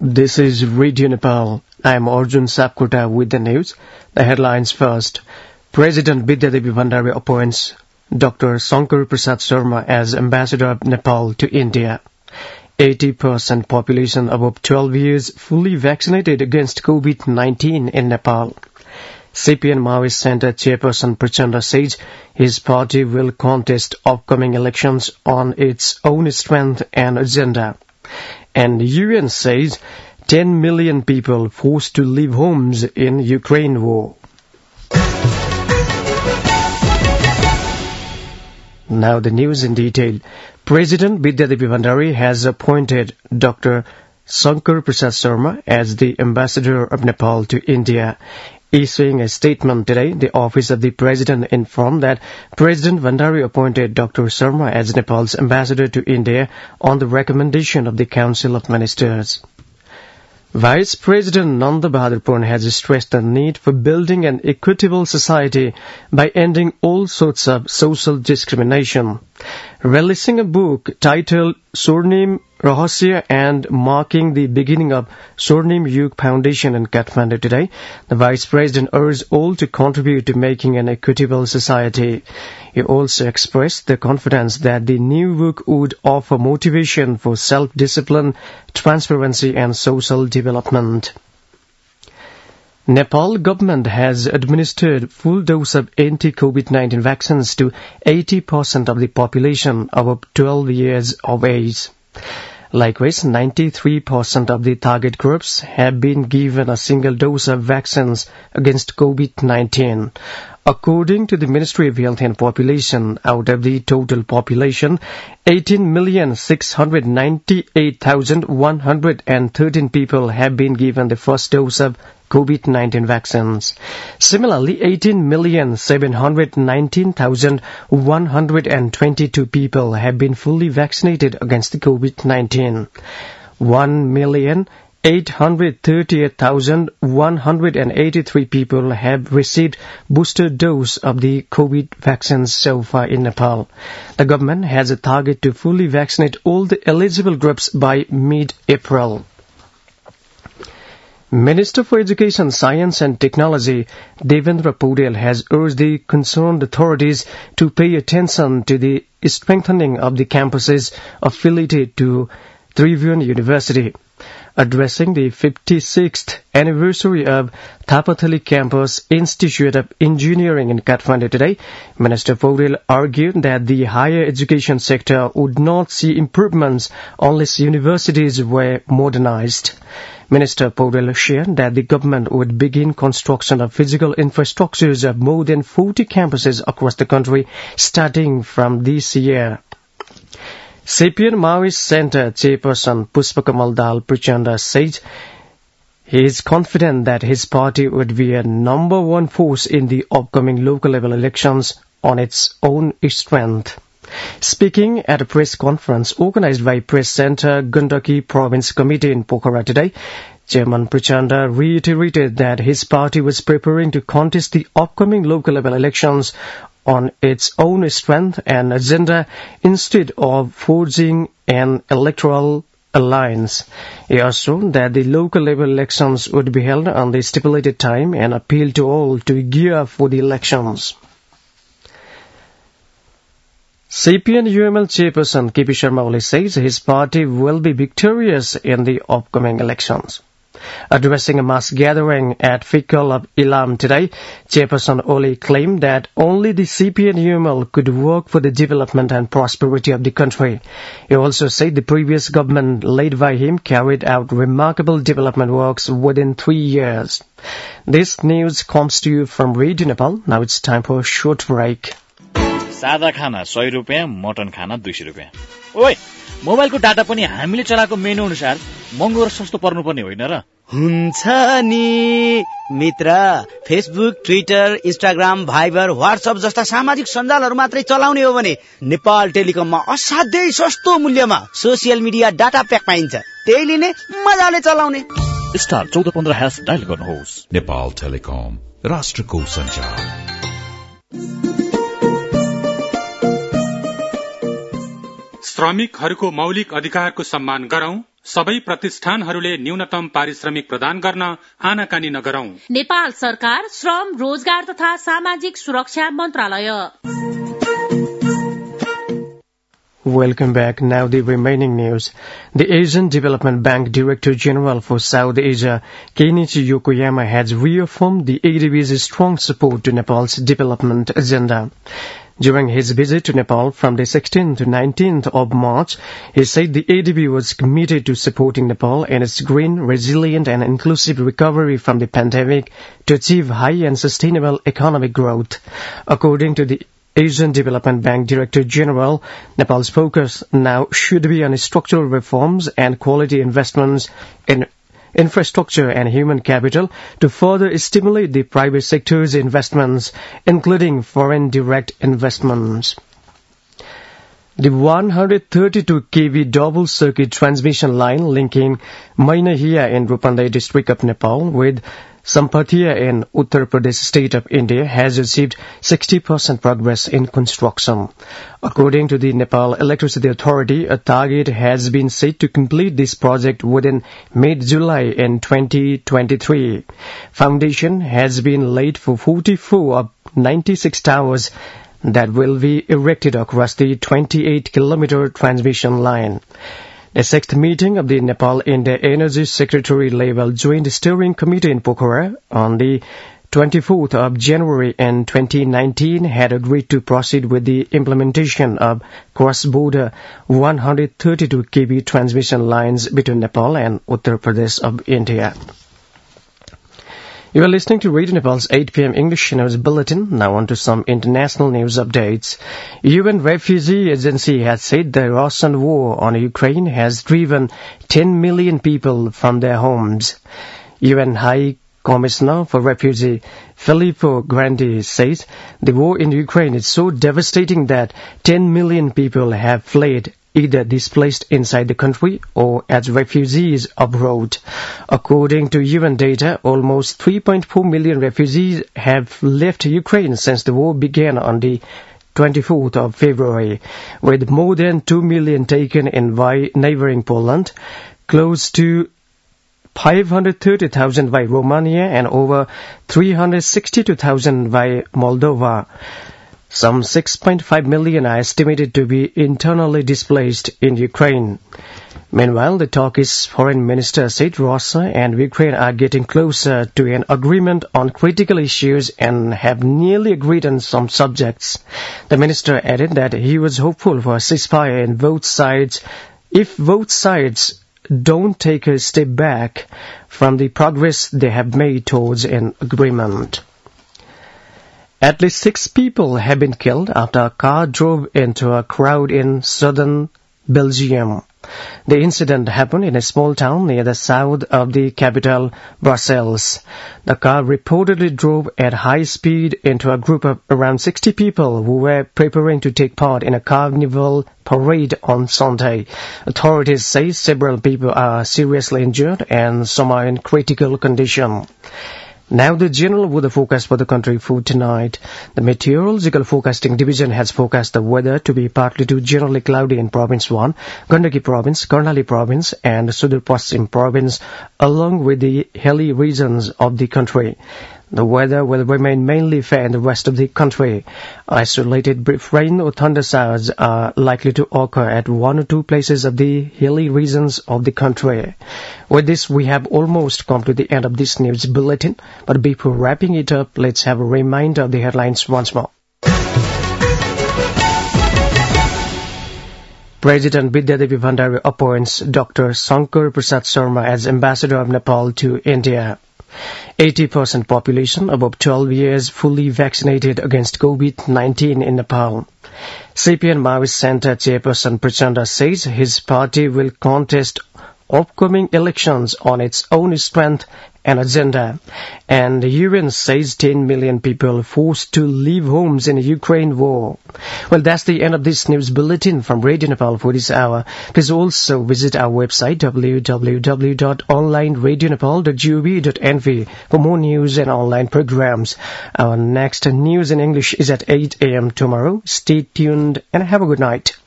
This is Radio Nepal. I am Arjun Sapkota with the news. The headlines first. President Vidyadevi Bhandari appoints Dr. Shankar Prasad Sharma as Ambassador of Nepal to India. 80% population above 12 years fully vaccinated against COVID-19 in Nepal. CPN Maoist Center Chairperson Prachanda says his party will contest upcoming elections on its own strength and agenda. And UN says 10 million people forced to leave homes in Ukraine war. Now the news in detail. President Vidyadevi Bhandari has appointed Dr. Shankar Prasad Sharma as the Ambassador of Nepal to India. Issuing a statement today, the Office of the President informed that President Bhandari appointed Dr. Sharma as Nepal's ambassador to India on the recommendation of the Council of Ministers. Vice President Nanda Bahadur Pune has stressed the need for building an equitable society by ending all sorts of social discrimination. Releasing a book titled Swarnim Rahasya and marking the beginning of Swarnim Yug Foundation in Kathmandu today, the Vice President urged all to contribute to making an equitable society. He also expressed the confidence that the new book would offer motivation for self-discipline, transparency and social development. Nepal government has administered full dose of anti-COVID-19 vaccines to 80% of the population above 12 years of age. Likewise, 93% of the target groups have been given a single dose of vaccines against COVID-19. According to the Ministry of Health and Population, out of the total population, 18,698,113 people have been given the first dose of COVID-19 vaccines. Similarly, 18,719,122 people have been fully vaccinated against COVID-19. 1,838,183 people have received booster dose of the COVID vaccines so far in Nepal. The government has a target to fully vaccinate all the eligible groups by mid-April. Minister for Education, Science and Technology, Devendra Paudel, has urged the concerned authorities to pay attention to the strengthening of the campuses affiliated to Tribhuvan University. Addressing the 56th anniversary of Thapathali Campus Institute of Engineering in Kathmandu today, Minister Paudel argued that the higher education sector would not see improvements unless universities were modernized. Minister Paudel shared that the government would begin construction of physical infrastructures of more than 40 campuses across the country starting from this year. CPN Maoist Center Chairperson Pushpakamal Dal Prachanda said he is confident that his party would be a number one force in the upcoming local level elections on its own strength. Speaking at a press conference organized by Press Center Gandaki Province Committee in Pokhara today, Chairman Prachanda reiterated that his party was preparing to contest the upcoming local level elections on its own strength and agenda instead of forging an electoral alliance. He assured that the local level elections would be held on the stipulated time and appealed to all to gear up for the elections. CPN UML Chairperson KP Sharma Oli says his party will be victorious in the upcoming elections. Addressing a mass gathering at Fikal of Ilam today, Chairperson Oli claimed that only the CPN UML could work for the development and prosperity of the country. He also said the previous government led by him carried out remarkable development works within 3 years. This news comes to you from Radio Nepal. Now it's time for a short break. सादा खाना 100 रुपैयाँ, mutton खाना 200 रुपैयाँ. ओइ, मोबाइलको data पनि हामीले चलाएको मेनु अनुसार महँगो र सस्तो पर्नुपर्ने होइन र? हुन्छ नि मित्र, Facebook, Twitter, Instagram, Viber, WhatsApp जस्ता सामाजिक सञ्जालहरू मात्रै चलाउने हो भने नेपाल टेलिकममा असाध्यै सस्तो मूल्यमा सोशल मिडिया डाटा प्याक पाइन्छ. त्यही लिने, मजाले चलाउने. स्टार 1415# डायल गर्नुहोस्. नेपाल टेलिकम, राष्ट्रको सञ्चार. श्रमिकहरूको मौलिक अधिकारको सम्मान गरौं, सबै प्रतिष्ठानहरूले न्यूनतम पारिश्रमिक प्रदान गर्न आनाकानी नगरौं। नेपाल सरकार, श्रम, रोजगार तथा सामाजिक सुरक्षा मन्त्रालय। Welcome back. Now the remaining news. The Asian Development Bank Director General for South Asia, Kenichi Yokoyama, has reaffirmed the ADB's strong support to Nepal's development agenda. During his visit to Nepal from the 16th to 19th of March, he said the ADB was committed to supporting Nepal in its green, resilient and inclusive recovery from the pandemic to achieve high and sustainable economic growth. According to the Asian Development Bank Director General, Nepal's focus now should be on structural reforms and quality investments in infrastructure and human capital to further stimulate the private sector's investments, including foreign direct investments. The 132 kV double-circuit transmission line linking Mainahia in Rupandai district of Nepal with Sampathia in Uttar Pradesh state of India has achieved 60% progress in construction. According to the Nepal Electricity Authority, a target has been set to complete this project within mid-July in 2023. Foundation has been laid for 44 of 96 towers that will be erected across the 28-kilometer transmission line. The sixth meeting of the Nepal-India Energy Secretary-level Joint Steering Committee in Pokhara on the 24th of January in 2019 had agreed to proceed with the implementation of cross-border 132 kV transmission lines between Nepal and Uttar Pradesh of India. You are listening to Radio Nepal's 8 p.m. English News Bulletin. Now on to some international news updates. UN Refugee Agency has said the Russian war on Ukraine has driven 10 million people from their homes. UN High Commissioner for Refugee Filippo Grandi says the war in Ukraine is so devastating that 10 million people have fled, either displaced inside the country or as refugees abroad. According to UN data, almost 3.4 million refugees have left Ukraine since the war began on the 24th of February, with more than 2 million taken in by neighboring Poland, close to 530,000 by Romania and over 362,000 by Moldova. Some 6.5 million are estimated to be internally displaced in Ukraine. Meanwhile, the Turkish foreign minister said Russia and Ukraine are getting closer to an agreement on critical issues and have nearly agreed on some subjects. The minister added that he was hopeful for a ceasefire in both sides if both sides don't take a step back from the progress they have made towards an agreement. At least 6 people have been killed after a car drove into a crowd in southern Belgium. The incident happened in a small town near the south of the capital, Brussels. The car reportedly drove at high speed into a group of around 60 people who were preparing to take part in a carnival parade on Sunday. Authorities say several people are seriously injured and some are in critical condition. Now the general weather forecast for the country for tonight. The Meteorological Forecasting Division has forecast the weather to be partly to generally cloudy in Province 1, Gandaki Province, Karnali Province and Sudar Paschim Province, along with the hilly regions of the country. The weather will remain mainly fair in the rest of the country. Isolated brief rain or thunder showers are likely to occur at 1 or 2 places of the hilly regions of the country. With this, we have almost come to the end of this news bulletin. But before wrapping it up, let's have a reminder of the headlines once more. President Vidyadevi Bhandari appoints Dr. Shankar Prasad Sharma as Ambassador of Nepal to India. 80% population above 12 years fully vaccinated against COVID-19 in Nepal. CPN Maoist Center Chairperson Prachanda says his party will contest upcoming elections on its own strength and agenda. And the UN says 10 million people forced to leave homes in the Ukraine war. Well, that's the end of this news bulletin from Radio Nepal for this hour. Please also visit our website www.onlineradionepal.gov.nv for more news and online programs. Our next news in English is at 8 a.m. tomorrow. Stay tuned and have a good night.